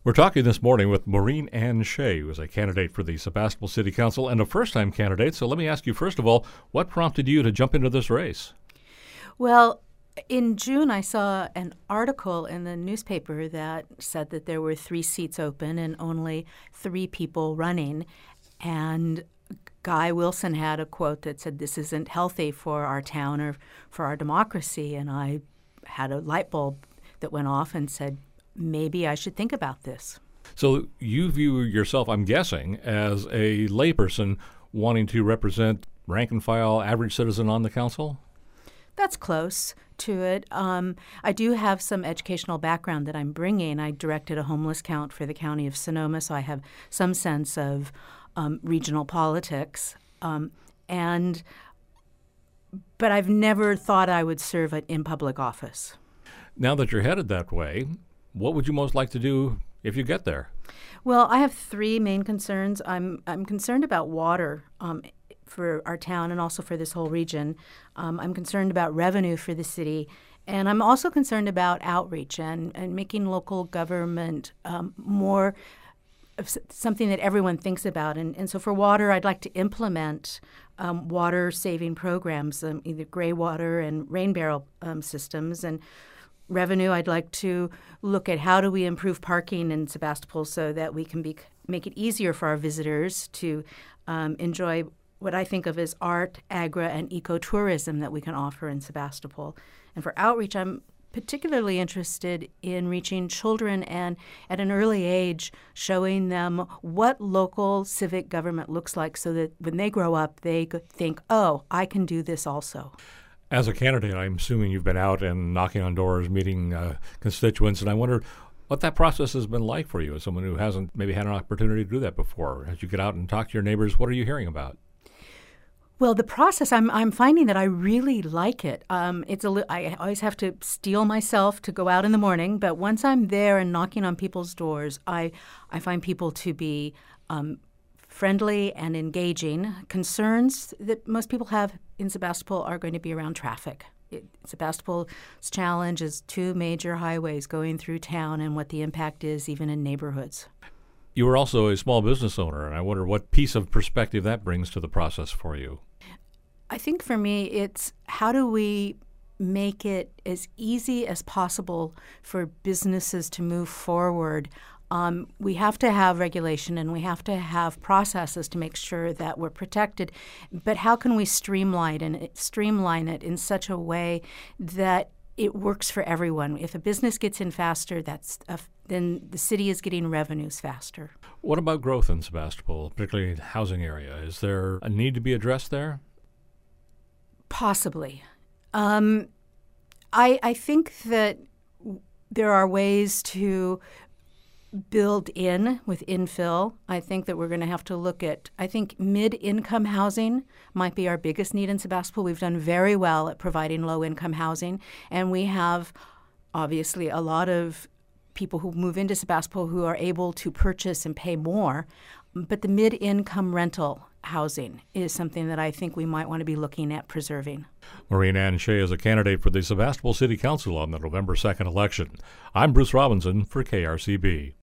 We're talking this morning with Maureen Ann Shea, who is a candidate for the Sebastopol City Council and a first-time candidate. So let me ask you, first of all, what prompted you to jump into this race? Well, in June, I saw an article in the newspaper that said that there were 3 seats open and only 3 people running. And Guy Wilson had a quote that said, "This isn't healthy for our town or for our democracy." And I had a light bulb that went off and said, maybe I should think about this. So you view yourself, I'm guessing, as a layperson wanting to represent rank and file average citizen on the council? That's close to it. I do have some educational background that I'm bringing. I directed a homeless count for the county of Sonoma, so I have some sense of regional politics. But I've never thought I would serve in public office. Now that you're headed that way, what would you most like to do if you get there? Well, I have 3 main concerns. I'm concerned about water for our town and also for this whole region. I'm concerned about revenue for the city. And I'm also concerned about outreach and making local government more of something that everyone thinks about. And so for water, I'd like to implement water-saving programs, either gray water and rain barrel systems. And revenue, I'd like to look at how do we improve parking in Sebastopol so that we can make it easier for our visitors to enjoy what I think of as art, agri, and ecotourism that we can offer in Sebastopol. And for outreach, I'm particularly interested in reaching children and at an early age showing them what local civic government looks like so that when they grow up, they think, oh, I can do this also. As a candidate, I'm assuming you've been out and knocking on doors, meeting constituents, and I wonder what that process has been like for you as someone who hasn't maybe had an opportunity to do that before. As you get out and talk to your neighbors, what are you hearing about? Well, the process, I'm finding that I really like it. I always have to steel myself to go out in the morning, but once I'm there and knocking on people's doors, I find people to be friendly and engaging. Concerns that most people have in Sebastopol are going to be around traffic. Sebastopol's challenge is 2 major highways going through town and what the impact is even in neighborhoods. You were also a small business owner, and I wonder what piece of perspective that brings to the process for you. I think for me, it's how do we make it as easy as possible for businesses to move forward. We have to have regulation and we have to have processes to make sure that we're protected. But how can we streamline it in such a way that it works for everyone? If a business gets in faster, then the city is getting revenues faster. What about growth in Sebastopol, particularly the housing area? Is there a need to be addressed there? Possibly. I think that there are ways to build in with infill. I think that we're going to have to look at, I think mid-income housing might be our biggest need in Sebastopol. We've done very well at providing low-income housing, and we have obviously a lot of people who move into Sebastopol who are able to purchase and pay more, but the mid-income rental housing is something that I think we might want to be looking at preserving. Maureen Ann Shea is a candidate for the Sebastopol City Council on the November 2nd election. I'm Bruce Robinson for KRCB.